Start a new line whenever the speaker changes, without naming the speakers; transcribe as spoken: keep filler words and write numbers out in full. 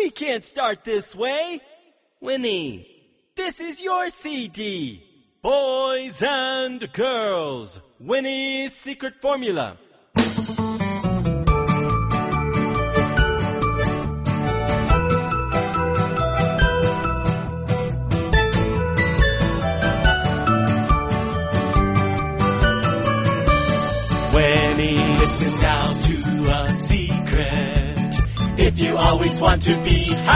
We can't start this way. Winnie, this is your C D. Boys and Girls, Winnie's Secret Formula. Winnie, listen now to a secret. If you always want to be happy,